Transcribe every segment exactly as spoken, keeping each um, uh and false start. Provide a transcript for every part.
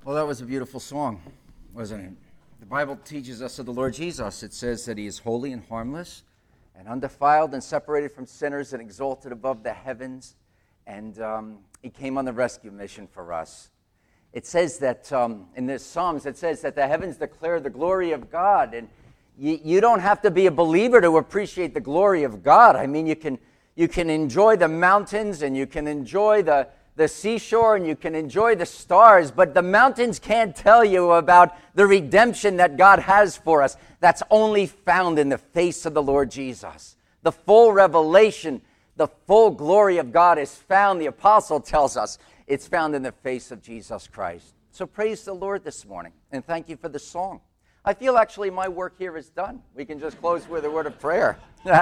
Well, that was a beautiful song, wasn't it? The Bible teaches us of the Lord Jesus. It says that he is holy and harmless and undefiled and separated from sinners and exalted above the heavens. And um, he came on the rescue mission for us. It says that um, in the Psalms, it says that the heavens declare the glory of God. And you, you don't have to be a believer to appreciate the glory of God. I mean, you can you can enjoy the mountains and you can enjoy the the seashore and you can enjoy the stars, but the mountains can't tell you about the redemption that God has for us. That's only found in the face of the Lord Jesus. The full revelation, the full glory of God is found, the apostle tells us, it's found in the face of Jesus Christ. So praise the Lord this morning, and thank you for the song. I feel actually my work here is done. We can just close with a word of prayer.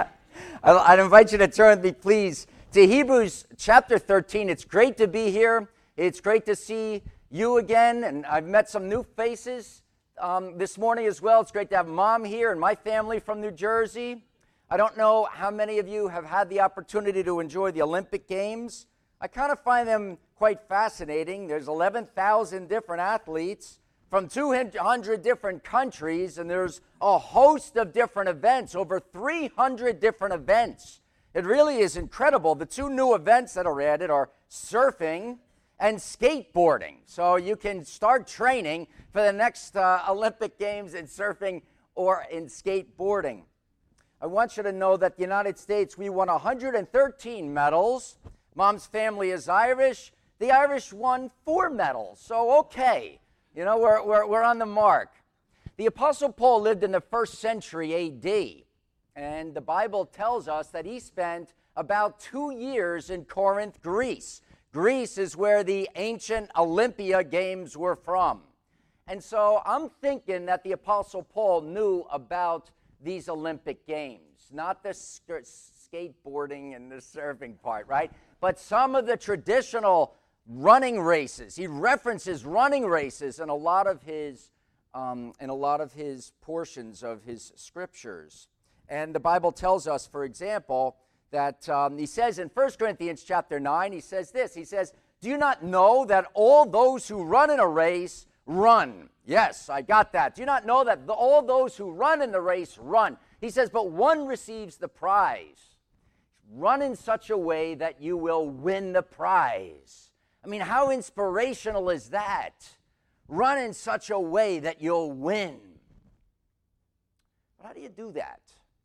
I'd invite you to turn with me, please, to Hebrews chapter thirteen. It's great to be here. It's great to see you again, and I've met some new faces um, this morning as well. It's great to have Mom here and my family from New Jersey. I don't know how many of you have had the opportunity to enjoy the Olympic Games. I kind of find them quite fascinating. There's eleven thousand different athletes from two hundred different countries, and there's a host of different events, over three hundred different events. It really is incredible. The two new events that are added are surfing and skateboarding. So you can start training for the next uh, Olympic Games in surfing or in skateboarding. I want you to know that the United States, we won one hundred thirteen medals. Mom's family is Irish. The Irish won four medals. So, okay, you know, we're, we're, we're on the mark. The Apostle Paul lived in the first century A D. And the Bible tells us that he spent about two years in Corinth, Greece. Greece is where the ancient Olympia Games were from. And so I'm thinking that the Apostle Paul knew about these Olympic Games, not the sk- skateboarding and the surfing part, right? But some of the traditional running races. He references running races in a lot of his, um, in a lot of his portions of his scriptures. And the Bible tells us, for example, that um, he says in First Corinthians chapter nine, he says this, he says, do you not know that all those who run in a race run? Yes, I got that. Do you not know that the, all those who run in the race run? He says, but one receives the prize. Run in such a way that you will win the prize. I mean, how inspirational is that? Run in such a way that you'll win. But how do you do that?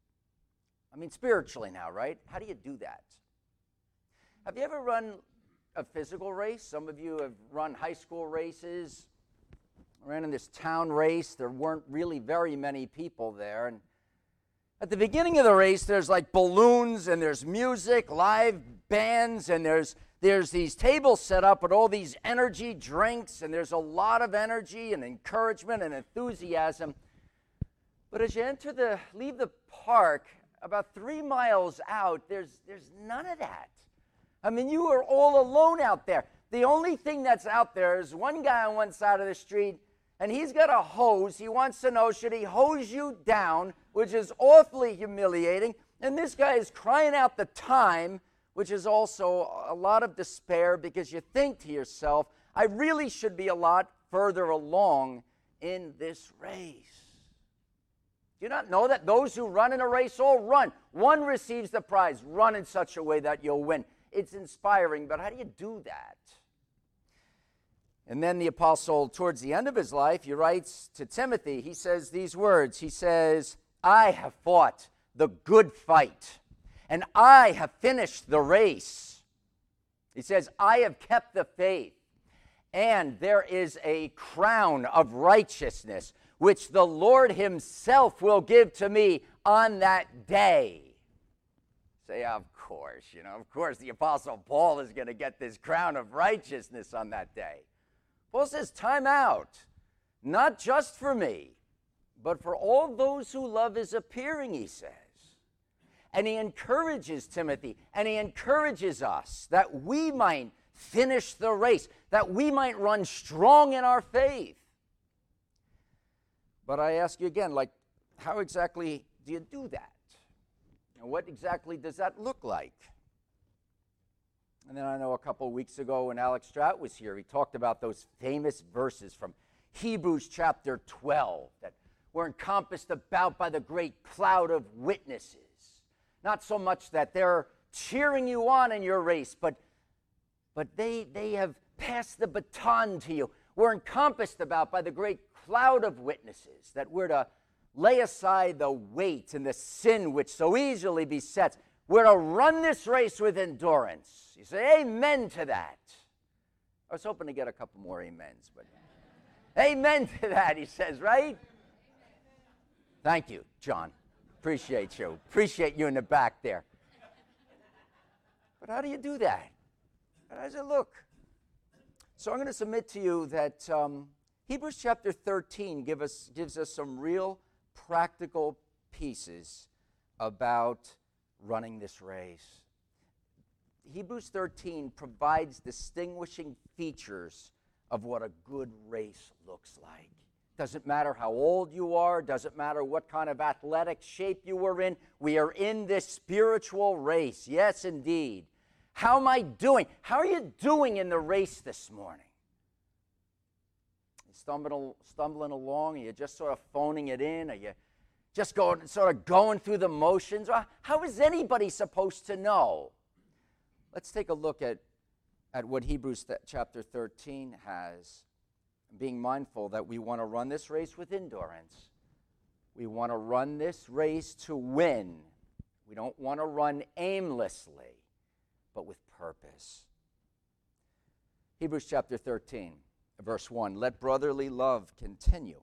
I mean, spiritually now, right? How do you do that? Have you ever run a physical race? Some of you have run high school races. I ran in this town race. There weren't really very many people there. And at the beginning of the race, there's like balloons, and there's music, live bands, and there's there's these tables set up with all these energy drinks, and there's a lot of energy and encouragement and enthusiasm. But as you enter the, leave the park, about three miles out, there's there's none of that. I mean, you are all alone out there. The only thing that's out there is one guy on one side of the street, and he's got a hose. He wants to know, should he hose you down, which is awfully humiliating. And this guy is crying out the time, which is also a lot of despair, because you think to yourself, I really should be a lot further along in this race. Do you not know that those who run in a race all run? One receives the prize. Run in such a way that you'll win. It's inspiring, but how do you do that? And then the apostle, towards the end of his life, he writes to Timothy, he says these words. He says, I have fought the good fight, and I have finished the race. He says, I have kept the faith, and there is a crown of righteousness which the Lord himself will give to me on that day. Say, of course, you know, of course the Apostle Paul is going to get this crown of righteousness on that day. Paul says, time out, not just for me, but for all those who love his appearing, he says. And he encourages Timothy, and he encourages us that we might finish the race, that we might run strong in our faith. But I ask you again, like, how exactly do you do that? And what exactly does that look like? And then I know a couple of weeks ago when Alex Strout was here, he talked about those famous verses from Hebrews chapter twelve that we're encompassed about by the great cloud of witnesses. Not so much that they're cheering you on in your race, but, but they, they have passed the baton to you. We're encompassed about by the great cloud of witnesses, that we're to lay aside the weight and the sin which so easily besets. We're to run this race with endurance. You say amen to that. I was hoping to get a couple more amens, but amen to that, he says, right? Thank you, John. Appreciate you. Appreciate you in the back there. But how do you do that? How does it look? So I'm going to submit to you that um, Hebrews chapter thirteen give us, gives us some real practical pieces about running this race. Hebrews thirteen provides distinguishing features of what a good race looks like. Doesn't matter how old you are, doesn't matter what kind of athletic shape you were in, we are in this spiritual race. Yes, indeed. How am I doing? How are you doing in the race this morning? You stumbling, stumbling along? Are you just sort of phoning it in? Are you just going, sort of going through the motions? How is anybody supposed to know? Let's take a look at, at what Hebrews th- chapter thirteen has. Being mindful that we want to run this race with endurance. We want to run this race to win. We don't want to run aimlessly, but with purpose. Hebrews chapter thirteen, verse one. Let brotherly love continue.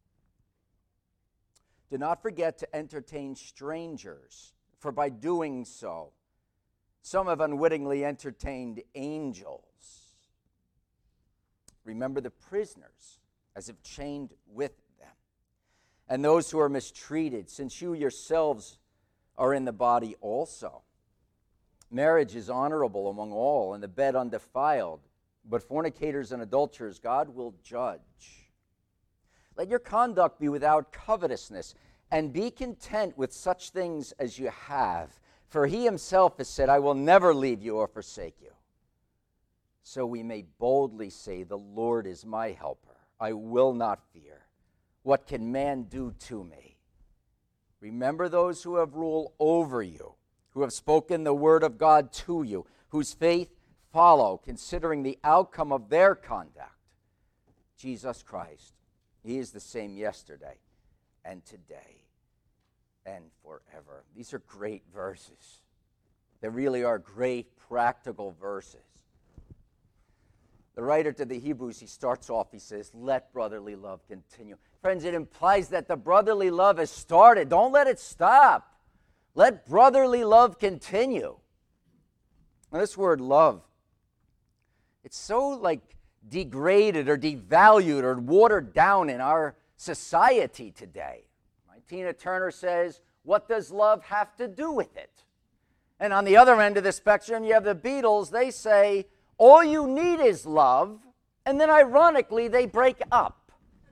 Do not forget to entertain strangers, for by doing so, some have unwittingly entertained angels. Remember the prisoners as if chained with them, and those who are mistreated, since you yourselves are in the body also. Marriage is honorable among all, and the bed undefiled, but fornicators and adulterers God will judge. Let your conduct be without covetousness, and be content with such things as you have. For he himself has said, I will never leave you or forsake you. So we may boldly say, the Lord is my helper. I will not fear. What can man do to me? Remember those who have rule over you, who have spoken the word of God to you, whose faith follow, considering the outcome of their conduct. Jesus Christ, he is the same yesterday and today and forever. These are great verses. They really are great practical verses. The writer to the Hebrews, he starts off, he says, let brotherly love continue. Friends, it implies that the brotherly love has started. Don't let it stop. Let brotherly love continue. Now, this word love, it's so like degraded or devalued or watered down in our society today. Right? Tina Turner says, what does love have to do with it? And on the other end of the spectrum, you have the Beatles. They say, all you need is love, and then ironically, they break up.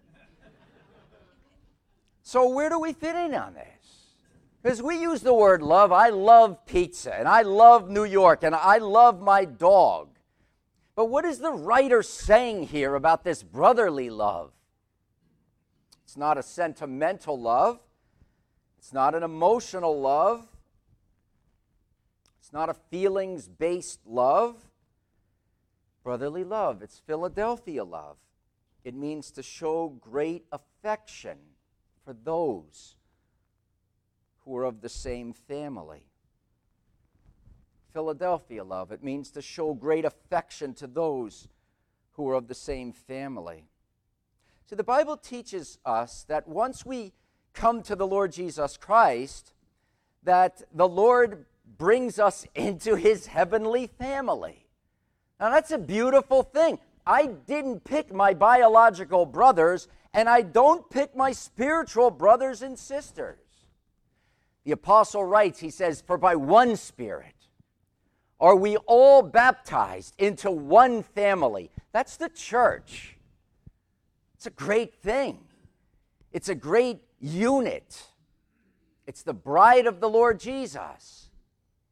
So where do we fit in on this? Because we use the word love. I love pizza, and I love New York, and I love my dog. But what is the writer saying here about this brotherly love? It's not a sentimental love. It's not an emotional love. It's not a feelings-based love. Brotherly love, it's Philadelphia love. It means to show great affection for those who are of the same family. Philadelphia love, it means to show great affection to those who are of the same family. So the Bible teaches us that once we come to the Lord Jesus Christ, that the Lord brings us into his heavenly family. Now, that's a beautiful thing. I didn't pick my biological brothers, and I don't pick my spiritual brothers and sisters. The apostle writes, he says, for by one Spirit are we all baptized into one family. That's the church. It's a great thing. It's a great unit. It's the bride of the Lord Jesus.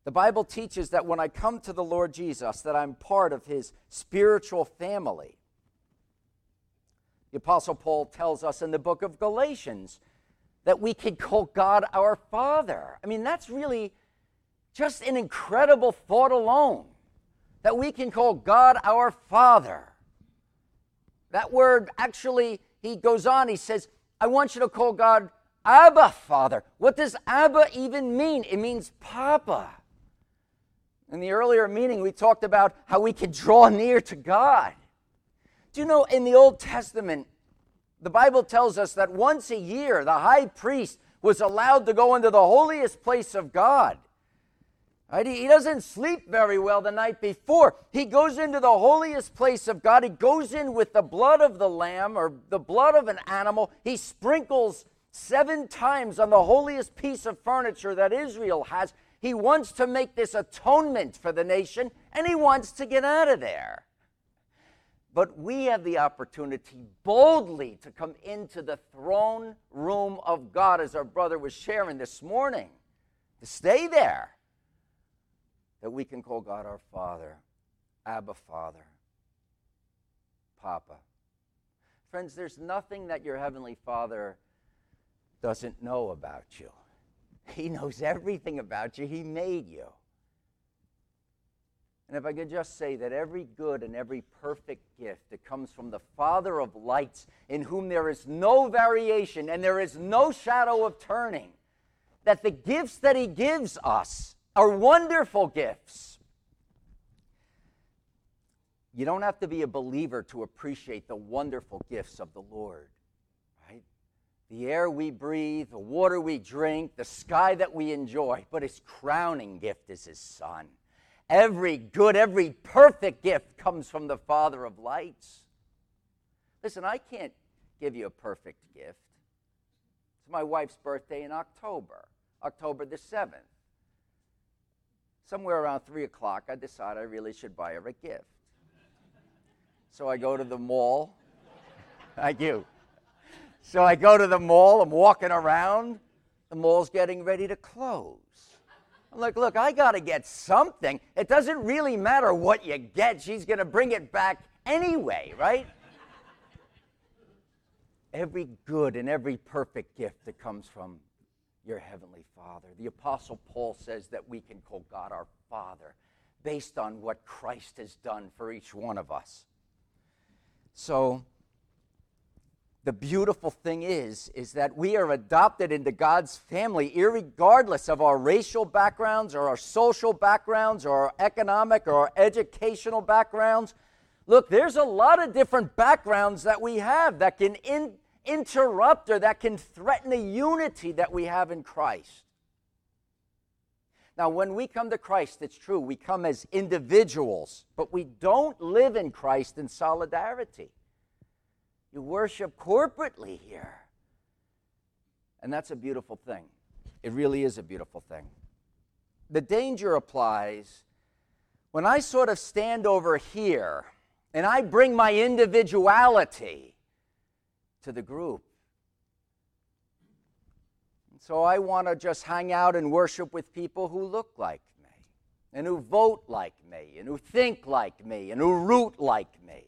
The Bible teaches that when I come to the Lord Jesus, that I'm part of his spiritual family. The Apostle Paul tells us in the book of Galatians that we can call God our Father. I mean, that's really just an incredible thought alone, that we can call God our Father. That word actually, he goes on, he says, I want you to call God Abba, Father. What does Abba even mean? It means Papa. In the earlier meeting, we talked about how we can draw near to God. Do you know, in the Old Testament, the Bible tells us that once a year, the high priest was allowed to go into the holiest place of God. Right? He doesn't sleep very well the night before. He goes into the holiest place of God. He goes in with the blood of the lamb or the blood of an animal. He sprinkles seven times on the holiest piece of furniture that Israel has. He wants to make this atonement for the nation, and he wants to get out of there. But we have the opportunity boldly to come into the throne room of God, as our brother was sharing this morning, to stay there, that we can call God our Father, Abba, Father, Papa. Friends, there's nothing that your Heavenly Father doesn't know about you. He knows everything about you. He made you. And if I could just say that every good and every perfect gift that comes from the Father of lights, in whom there is no variation and there is no shadow of turning, that the gifts that he gives us are wonderful gifts. You don't have to be a believer to appreciate the wonderful gifts of the Lord, right? The air we breathe, the water we drink, the sky that we enjoy, but his crowning gift is his Son. Every good, every perfect gift comes from the Father of lights. Listen, I can't give you a perfect gift. It's my wife's birthday in October, October the seventh. Somewhere around three o'clock, I decide I really should buy her a gift. So I go to the mall. I do. So I go to the mall. I'm walking around. The mall's getting ready to close. I'm like, look, I got to get something. It doesn't really matter what you get. She's going to bring it back anyway, right? Every good and every perfect gift that comes from your Heavenly Father. The Apostle Paul says that we can call God our Father based on what Christ has done for each one of us. So the beautiful thing is, is that we are adopted into God's family irregardless of our racial backgrounds or our social backgrounds or our economic or our educational backgrounds. Look, there's a lot of different backgrounds that we have that can in, interrupt or that can threaten the unity that we have in Christ. Now, when we come to Christ, it's true, we come as individuals, but we don't live in Christ in solidarity. You worship corporately here. And that's a beautiful thing. It really is a beautiful thing. The danger applies when I sort of stand over here and I bring my individuality to the group. And so I want to just hang out and worship with people who look like me, and who vote like me, and who think like me, and who root like me.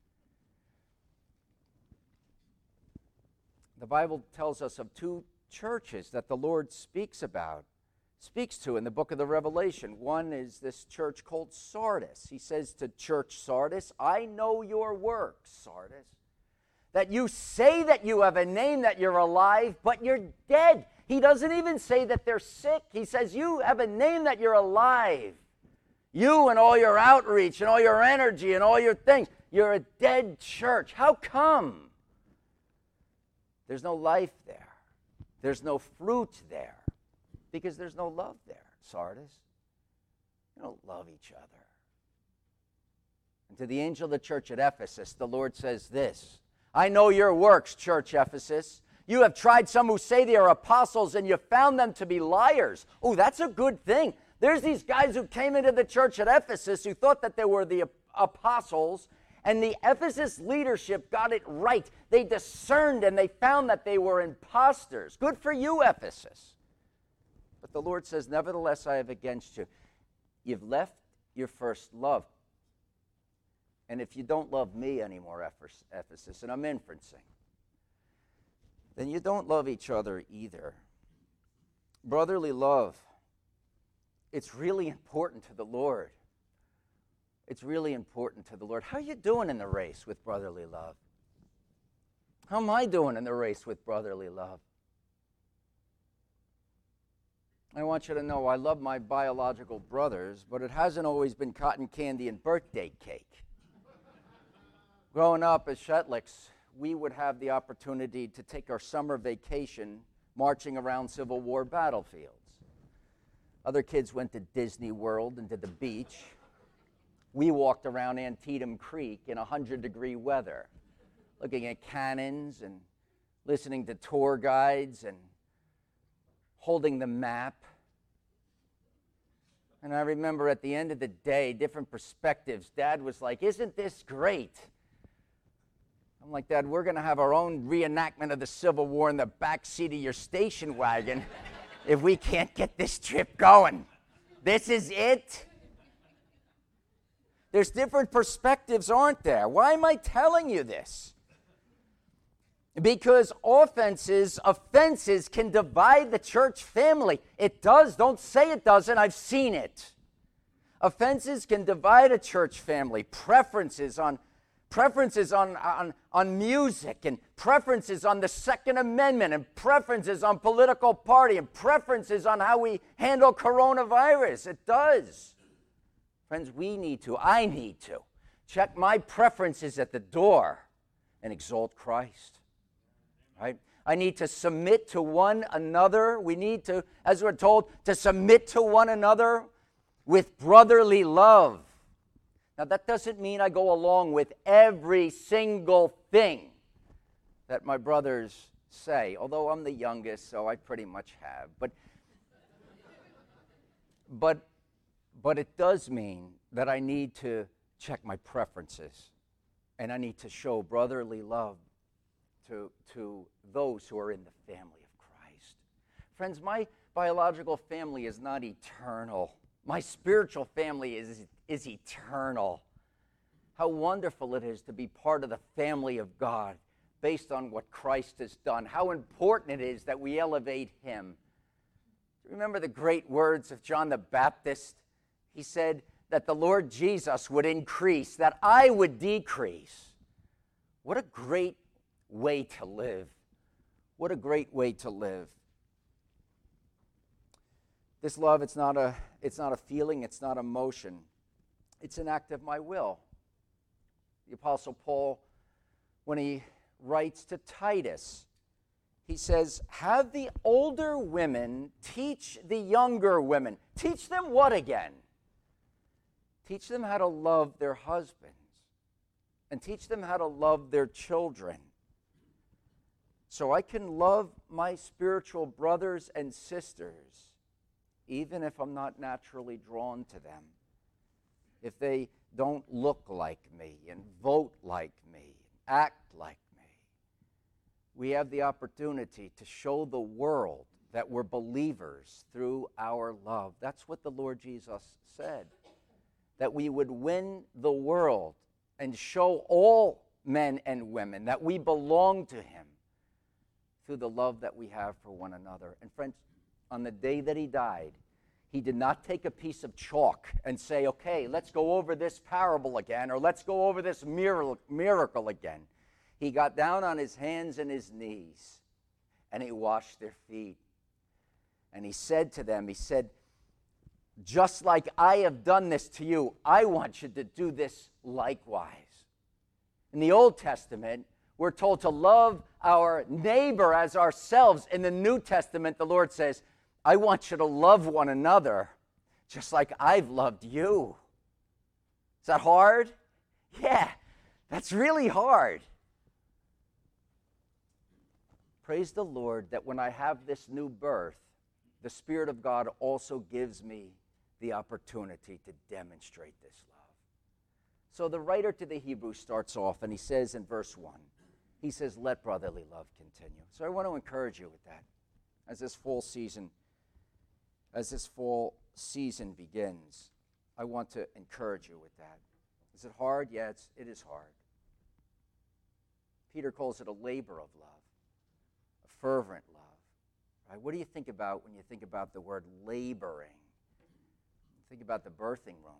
The Bible tells us of two churches that the Lord speaks about, speaks to in the book of the Revelation. One is this church called Sardis. He says to church Sardis, I know your works, Sardis, that you say that you have a name, that you're alive, but you're dead. He doesn't even say that they're sick. He says you have a name, that you're alive. You and all your outreach and all your energy and all your things, you're a dead church. How come? There's no life there. There's no fruit there because there's no love there, Sardis. You don't love each other. And to the angel of the church at Ephesus, the Lord says this, I know your works, church Ephesus. You have tried some who say they are apostles and you found them to be liars. Oh, that's a good thing. There's these guys who came into the church at Ephesus who thought that they were the apostles, and the Ephesus leadership got it right. They discerned and they found that they were imposters. Good for you, Ephesus. But the Lord says, nevertheless, I have against you. you've left your first love. And if you don't love me anymore, Ephesus, and I'm inferencing, then you don't love each other either. Brotherly love, it's really important to the Lord. It's really important to the Lord. How are you doing in the race with brotherly love? How am I doing in the race with brotherly love? I want you to know I love my biological brothers, but it hasn't always been cotton candy and birthday cake. Growing up as Shetlicks, we would have the opportunity to take our summer vacation marching around Civil War battlefields. Other kids went to Disney World and to the beach. We walked around Antietam Creek in one hundred degree weather, looking at cannons and listening to tour guides and holding the map. And I remember at the end of the day, different perspectives. Dad was like, "Isn't this great?" I'm like, "Dad, we're going to have our own reenactment of the Civil War in the back seat of your station wagon if we can't get this trip going. This is it." There's different perspectives, aren't there? Why am I telling you this? Because offenses, offenses can divide the church family. It does. Don't say it doesn't. I've seen it. Offenses can divide a church family. Preferences on preferences on, on, on music, and preferences on the Second Amendment, and preferences on political party, and preferences on how we handle coronavirus. It does. Friends, we need to, I need to, check my preferences at the door and exalt Christ. Right? I need to submit to one another. We need to, as we're told, to submit to one another with brotherly love. Now, that doesn't mean I go along with every single thing that my brothers say, although I'm the youngest, so I pretty much have. But, but, but it does mean that I need to check my preferences, and I need to show brotherly love to, to those who are in the family of Christ. Friends, my biological family is not eternal. My spiritual family is, is eternal. How wonderful it is to be part of the family of God based on what Christ has done. How important it is that we elevate him. Remember the great words of John the Baptist? He said that the Lord Jesus would increase, that I would decrease. What a great way to live. What a great way to live. This love, it's not a, it's not a feeling, it's not emotion. It's an act of my will. The Apostle Paul, when he writes to Titus, he says, have the older women teach the younger women. Teach them what again? Teach them how to love their husbands. And teach them how to love their children. So I can love my spiritual brothers and sisters even if I'm not naturally drawn to them, if they don't look like me and vote like me, act like me. We have the opportunity to show the world that we're believers through our love. That's what the Lord Jesus said, that we would win the world and show all men and women that we belong to him through the love that we have for one another. And friends, on the day that he died, he did not take a piece of chalk and say, okay, let's go over this parable again, or let's go over this miracle again. He got down on his hands and his knees, and he washed their feet. And he said to them, he said, just like I have done this to you, I want you to do this likewise. In the Old Testament, we're told to love our neighbor as ourselves. In the New Testament, the Lord says, I want you to love one another just like I've loved you. Is that hard? Yeah, that's really hard. Praise the Lord that when I have this new birth, the Spirit of God also gives me the opportunity to demonstrate this love. So the writer to the Hebrews starts off and he says in verse one, he says, let brotherly love continue. So I want to encourage you with that as this fall season, as this fall season begins. I want to encourage you with that. Is it hard? Yeah, it's, it is hard. Peter calls it a labor of love, a fervent love. Right? What do you think about when you think about the word laboring? Think about the birthing room.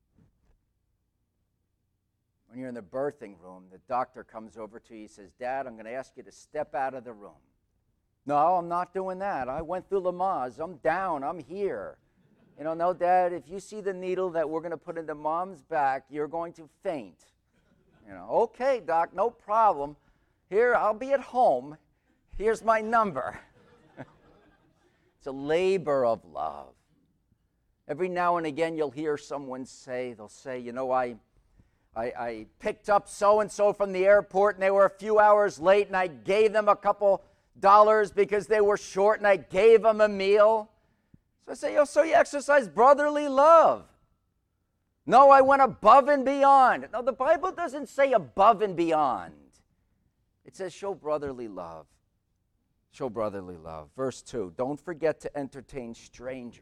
When you're in the birthing room, the doctor comes over to you, he says, Dad, I'm going to ask you to step out of the room. No, I'm not doing that. I went through Lamaze. I'm down. I'm here. You know, no, Dad, if you see the needle that we're going to put into Mom's back, you're going to faint. You know, okay, Doc, no problem. Here, I'll be at home. Here's my number. It's a labor of love. Every now and again, you'll hear someone say, they'll say, you know, I, I, I picked up so-and-so from the airport, and they were a few hours late, and I gave them a couple dollars because they were short, and I gave them a meal. So I say, oh, so you exercise brotherly love. No, I went above and beyond. No, the Bible doesn't say above and beyond. It says show brotherly love. Show brotherly love. Verse two, don't forget to entertain strangers.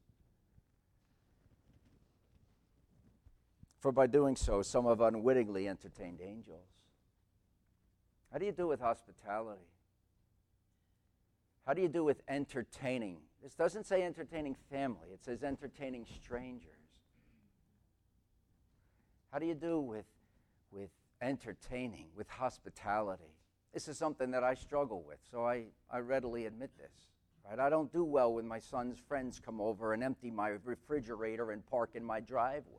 For by doing so, some have unwittingly entertained angels. How do you do with hospitality? How do you do with entertaining? This doesn't say entertaining family. It says entertaining strangers. How do you do with, with entertaining, with hospitality? This is something that I struggle with, so I, I readily admit this. Right? I don't do well when my son's friends come over and empty my refrigerator and park in my driveway.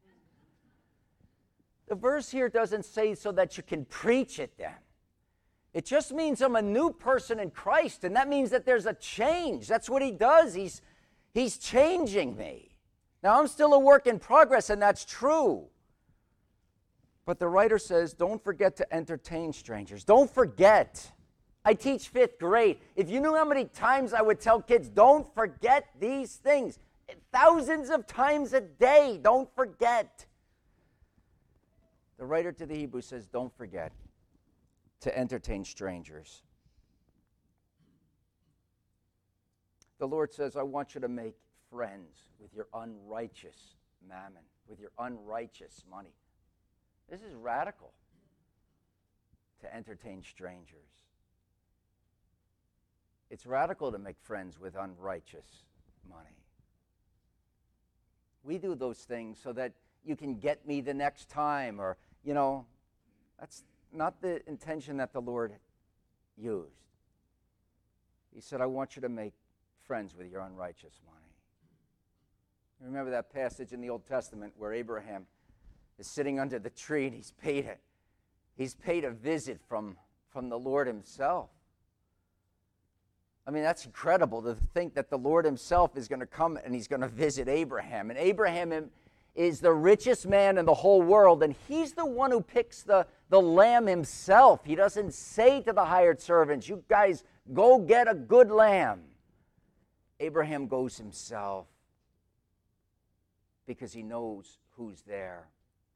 The verse here doesn't say so that you can preach at them. It just means I'm a new person in Christ, and that means that there's a change. That's what he does. He's, he's changing me. Now, I'm still a work in progress, and that's true. But the writer says, don't forget to entertain strangers. Don't forget. I teach fifth grade. If you knew how many times I would tell kids, don't forget these things. Thousands of times a day, don't forget. The writer to the Hebrews says, don't forget to entertain strangers. The Lord says, I want you to make friends with your unrighteous mammon, with your unrighteous money. This is radical, to entertain strangers. It's radical to make friends with unrighteous money. We do those things so that you can get me the next time, or, you know, that's not the intention that the Lord used. He said, I want you to make friends with your unrighteous money. You remember that passage in the Old Testament where Abraham is sitting under the tree and he's paid it. He's paid a visit from, from the Lord himself. I mean, that's incredible to think that the Lord himself is going to come and he's going to visit Abraham. And Abraham is the richest man in the whole world, and he's the one who picks the, the lamb himself. He doesn't say to the hired servants, you guys go get a good lamb. Abraham goes himself because he knows who's there.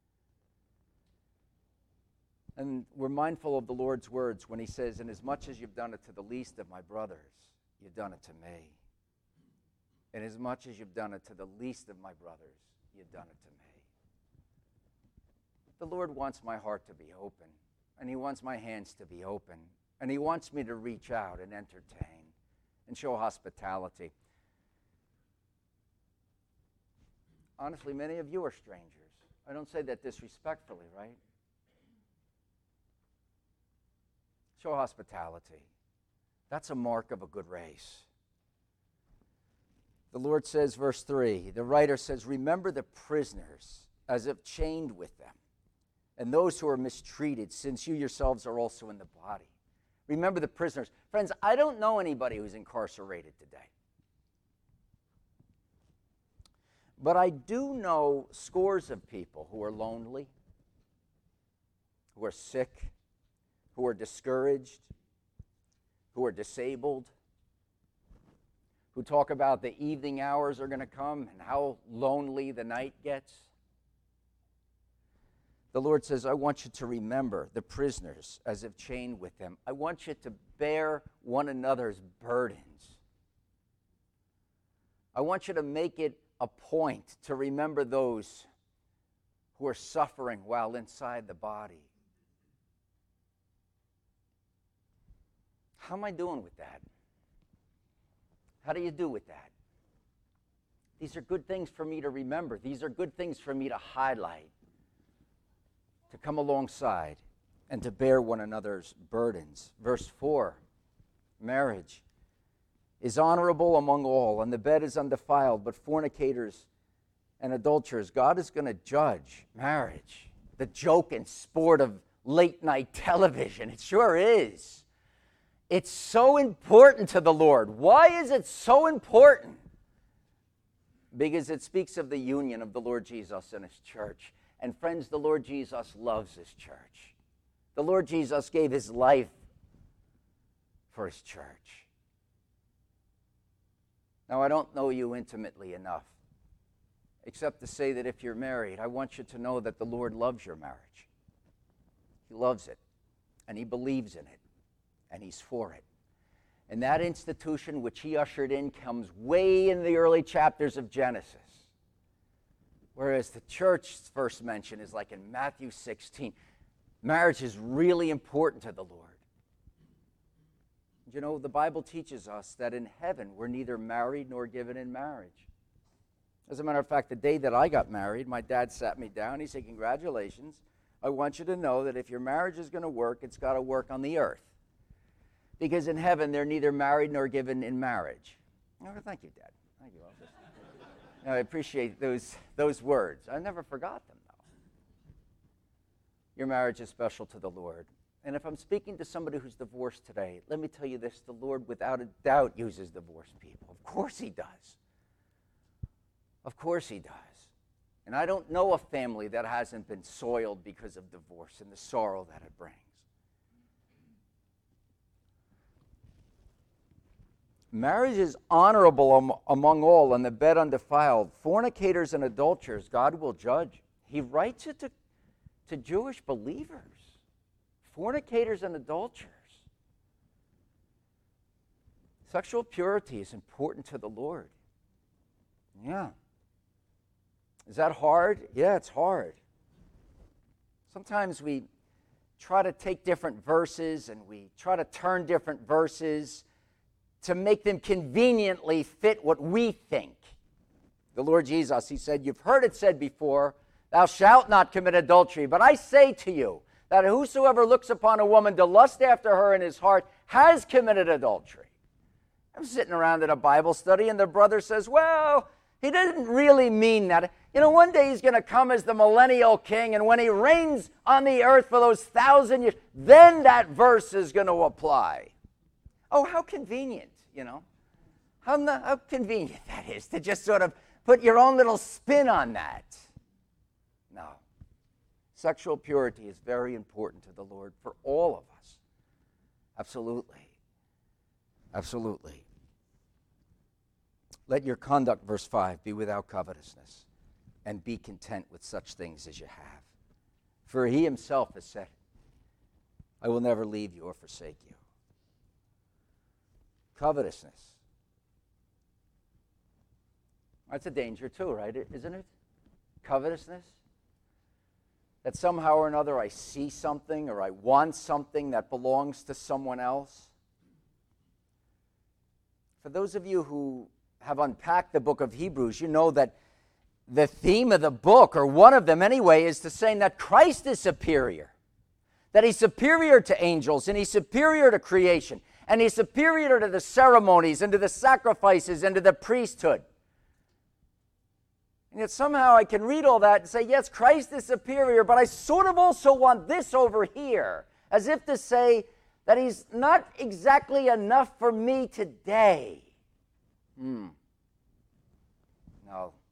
And we're mindful of the Lord's words when he says, inasmuch as you've done it to the least of my brothers, you've done it to me. Inasmuch as you've done it to the least of my brothers, you've done it to me. The Lord wants my heart to be open, and he wants my hands to be open, and he wants me to reach out and entertain and show hospitality. Honestly, many of you are strangers. I don't say that disrespectfully, right? Show hospitality. That's a mark of a good race. The Lord says, verse three, the writer says, remember the prisoners as if chained with them, and those who are mistreated, since you yourselves are also in the body. Remember the prisoners. Friends, I don't know anybody who's incarcerated today. But I do know scores of people who are lonely, who are sick, who are discouraged, who are disabled, who talk about the evening hours are going to come and how lonely the night gets. The Lord says, I want you to remember the prisoners as if chained with them. I want you to bear one another's burdens. I want you to make it a point to remember those who are suffering while inside the body. How am I doing with that? How do you do with that? These are good things for me to remember. These are good things for me to highlight, to come alongside, and to bear one another's burdens. Verse four, marriage is honorable among all, and the bed is undefiled, but fornicators and adulterers, God is going to judge marriage. The joke and sport of late-night television. It sure is. It's so important to the Lord. Why is it so important? Because it speaks of the union of the Lord Jesus and his church. And friends, the Lord Jesus loves his church. The Lord Jesus gave his life for his church. Now, I don't know you intimately enough, except to say that if you're married, I want you to know that the Lord loves your marriage. He loves it, and he believes in it, and he's for it. And that institution which he ushered in comes way in the early chapters of Genesis, whereas the church's first mention is like in Matthew sixteen. Marriage is really important to the Lord. You know, the Bible teaches us that in heaven we're neither married nor given in marriage. As a matter of fact, the day that I got married, my dad sat me down. He said, congratulations. I want you to know that if your marriage is going to work, it's got to work on the earth. Because in heaven, they're neither married nor given in marriage. Oh, thank you, Dad. Thank you. I appreciate those, those words. I never forgot them, though. Your marriage is special to the Lord. And if I'm speaking to somebody who's divorced today, let me tell you this. The Lord, without a doubt, uses divorced people. Of course he does. Of course he does. And I don't know a family that hasn't been soiled because of divorce and the sorrow that it brings. Marriage is honorable am- among all, and the bed undefiled. Fornicators and adulterers, God will judge. He writes it to, to Jewish believers. Fornicators and adulterers. Sexual purity is important to the Lord. Yeah. Is that hard? Yeah, it's hard. Sometimes we try to take different verses and we try to turn different verses to make them conveniently fit what we think. The Lord Jesus, he said, you've heard it said before, thou shalt not commit adultery. But I say to you that whosoever looks upon a woman to lust after her in his heart has committed adultery. I'm sitting around at a Bible study and the brother says, well, he didn't really mean that. You know, one day he's going to come as the millennial king, and when he reigns on the earth for those thousand years, then that verse is going to apply. Oh, how convenient, you know. How, not, how convenient that is to just sort of put your own little spin on that. No. Sexual purity is very important to the Lord for all of us. Absolutely. Absolutely. Let your conduct, verse five, be without covetousness, and be content with such things as you have. For he himself has said, I will never leave you or forsake you. Covetousness. That's a danger too, right? Isn't it? Covetousness. That somehow or another I see something or I want something that belongs to someone else. For those of you who have unpacked the book of Hebrews, you know that the theme of the book, or one of them anyway, is to saying that Christ is superior. That he's superior to angels and he's superior to creation. And he's superior to the ceremonies and to the sacrifices and to the priesthood. And yet somehow I can read all that and say, yes, Christ is superior, but I sort of also want this over here, as if to say that he's not exactly enough for me today. Hmm. No.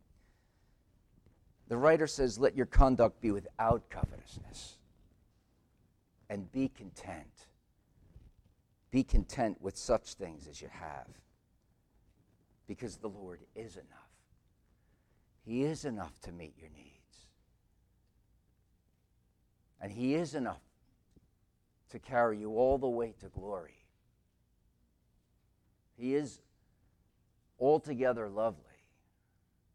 The writer says, let your conduct be without covetousness, and be content. Be content with such things as you have, because the Lord is enough. He is enough to meet your needs. And he is enough to carry you all the way to glory. He is altogether lovely.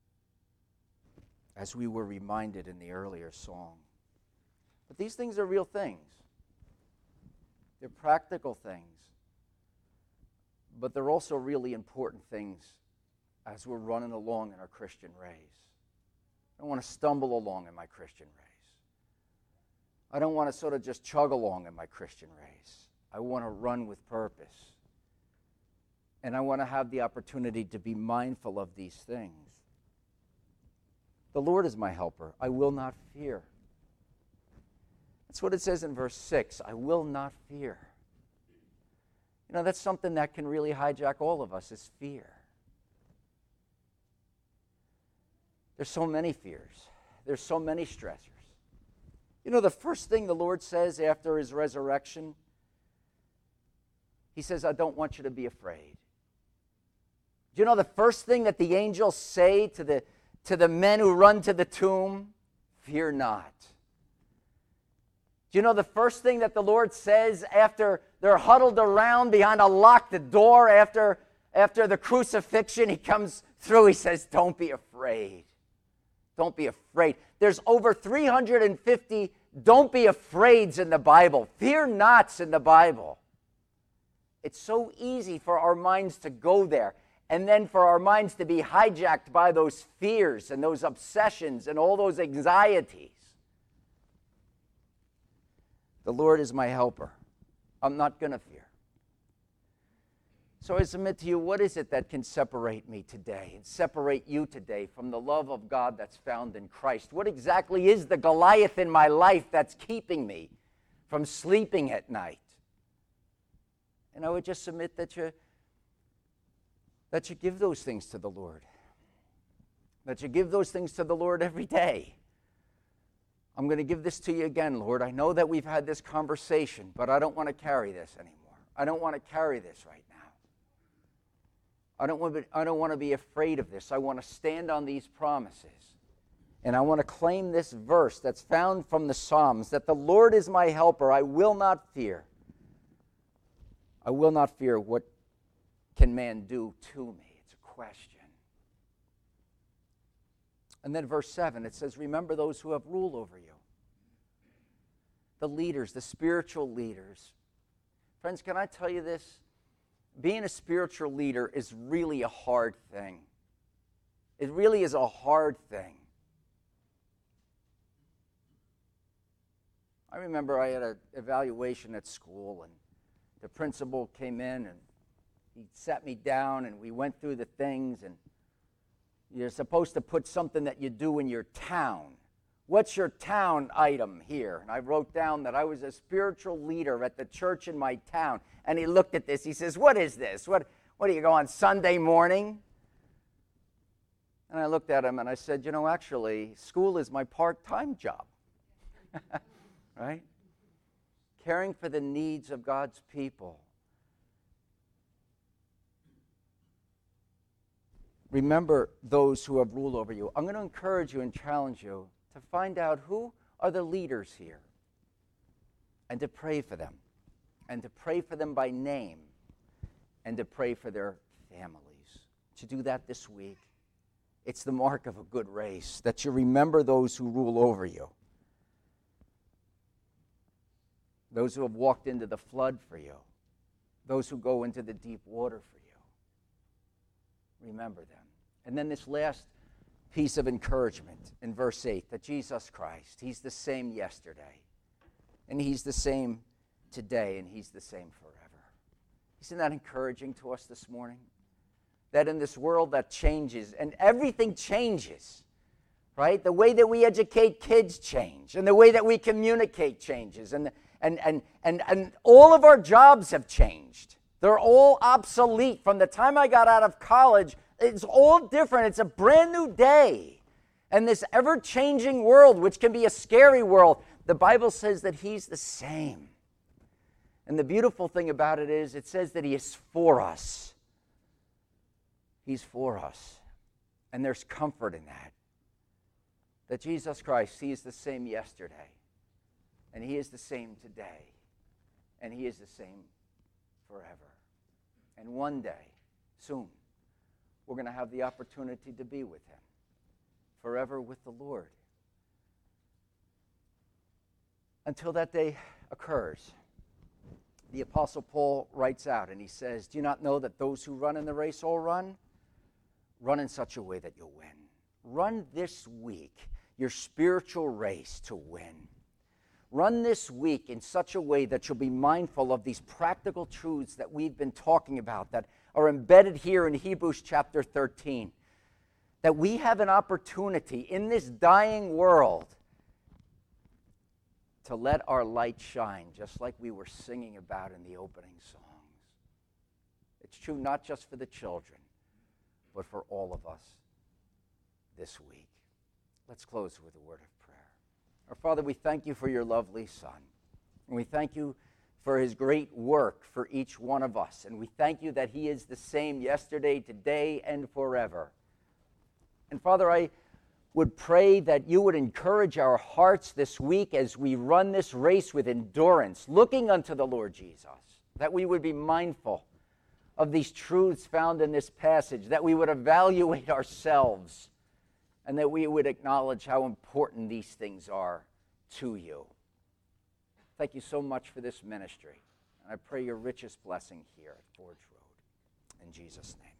as we were reminded in the earlier song. But these things are real things. They're practical things. But they're also really important things as we're running along in our Christian race. I don't want to stumble along in my Christian race. I don't want to sort of just chug along in my Christian race. I want to run with purpose. And I want to have the opportunity to be mindful of these things. The Lord is my helper. I will not fear. That's what it says in verse six. I will not fear. You know, that's something that can really hijack all of us, is fear. There's so many fears. There's so many stressors. You know, the first thing the Lord says after his resurrection, he says, I don't want you to be afraid. Do you know the first thing that the angels say to the, to the men who run to the tomb? Fear not. Do you know the first thing that the Lord says after they're huddled around behind a locked door after, after the crucifixion? He comes through, he says, don't be afraid. Don't be afraid. There's over three hundred fifty don't be afraids in the Bible. Fear nots in the Bible. It's so easy for our minds to go there, and then for our minds to be hijacked by those fears and those obsessions and all those anxieties. The Lord is my helper. I'm not going to fear. So I submit to you, what is it that can separate me today and separate you today from the love of God that's found in Christ? What exactly is the Goliath in my life that's keeping me from sleeping at night? And I would just submit that you, that you give those things to the Lord. That you give those things to the Lord every day. I'm going to give this to you again, Lord. I know that we've had this conversation, but I don't want to carry this anymore. I don't want to carry this right now. I don't want to be, I don't want to be afraid of this. I want to stand on these promises. And I want to claim this verse that's found from the Psalms, that the Lord is my helper. I will not fear. I will not fear what can man do to me. It's a question. And then verse seven, it says, remember those who have rule over you. The leaders, the spiritual leaders. Friends, can I tell you this? Being a spiritual leader is really a hard thing. It really is a hard thing. I remember I had an evaluation at school, and the principal came in, and he sat me down, and we went through the things, and you're supposed to put something that you do in your town. What's your town item here? And I wrote down that I was a spiritual leader at the church in my town. And he looked at this. He says, what is this? What, what do you go on Sunday morning? And I looked at him and I said, you know, actually, school is my part-time job. Right? Caring for the needs of God's people. Remember those who have rule over you. I'm going to encourage you and challenge you to find out who are the leaders here and to pray for them, and to pray for them by name, and to pray for their families. To do that this week, it's the mark of a good race, that you remember those who rule over you, those who have walked into the flood for you, those who go into the deep water for you. Remember them. And then this last piece of encouragement in verse eight, that Jesus Christ, he's the same yesterday, and he's the same today, and he's the same forever. Isn't that encouraging to us this morning? That in this world that changes, and everything changes, right? The way that we educate kids change, and the way that we communicate changes, and, and, and, and, and all of our jobs have changed. They're all obsolete. From the time I got out of college, it's all different. It's a brand new day. And this ever-changing world, which can be a scary world, the Bible says that he's the same. And the beautiful thing about it is, it says that he is for us. He's for us. And there's comfort in that. That Jesus Christ, he is the same yesterday. And he is the same today. And he is the same forever. And one day, soon, we're going to have the opportunity to be with him forever with the Lord. Until that day occurs, the Apostle Paul writes out and he says, do you not know that those who run in the race all run? Run in such a way that you'll win. Run this week your spiritual race to win. Run this week in such a way that you'll be mindful of these practical truths that we've been talking about that are embedded here in Hebrews chapter thirteen. That we have an opportunity in this dying world to let our light shine, just like we were singing about in the opening songs. It's true not just for the children, but for all of us this week. Let's close with a word of prayer. Our Father, we thank you for your lovely Son, and we thank you for his great work for each one of us, and we thank you that he is the same yesterday, today, and forever. And Father, I would pray that you would encourage our hearts this week as we run this race with endurance, looking unto the Lord Jesus, that we would be mindful of these truths found in this passage, that we would evaluate ourselves, and that we would acknowledge how important these things are to you. Thank you so much for this ministry, and I pray your richest blessing here at Forge Road. In Jesus' name.